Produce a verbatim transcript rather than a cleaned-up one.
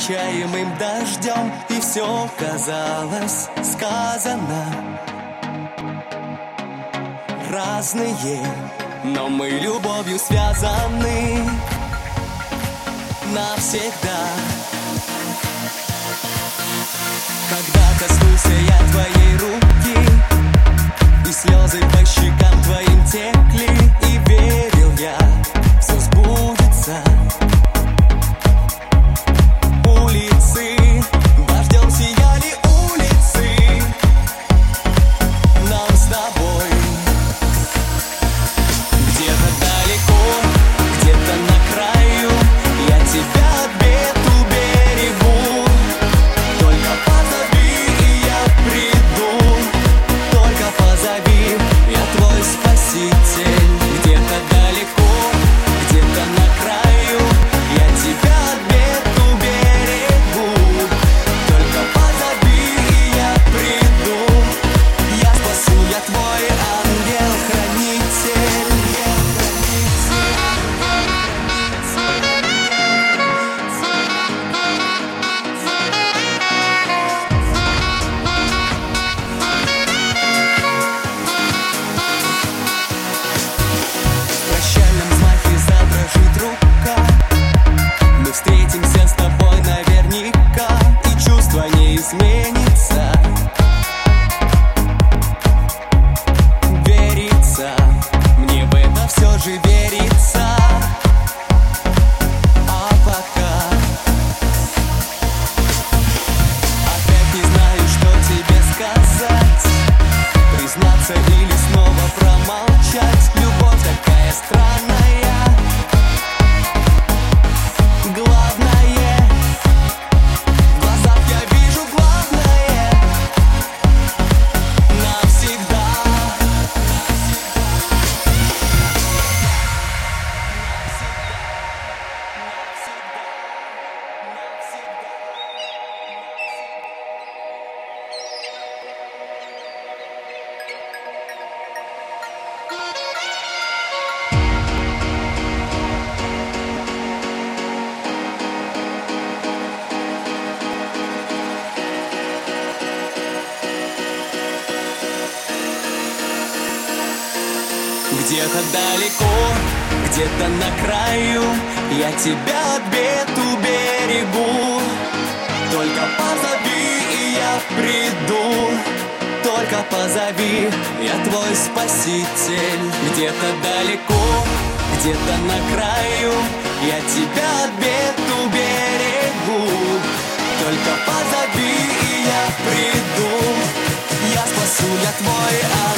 нескончаемым дождем, и все казалось сказано. Разные, но мы любовью связаны навсегда. Когда коснулся я твоей руки, и слезы по щекам твоим текли, и верил я, все сбудется. Улицы дождем сияли, улицы нам с тобой. Где-то далеко, где-то на краю я тебя от бед уберегу. Только позови, и я приду. Только позови, я твой спаситель. Где-то далеко, где-то на краю я тебя от бед уберегу. Только позови, и я приду. Я спасу, я твой ангел-хранитель. В прощальном взмахе задрожит рука. Мы встретимся с тобой наверняка, и чувство не изменится. Верится, мне в это все же верится. А пока опять не знаю, что тебе сказать. Признаться или снова промолчать. Любовь такая странная. Главное, в глазах я вижу главное. Навсегда. Где-то далеко, где-то на краю я тебя от бед уберегу. Только позови, и я приду. Только позови, я твой спаситель. Где-то далеко, где-то на краю я тебя от бед уберегу. Только позови, и я приду. Я спасу, я твой ангел.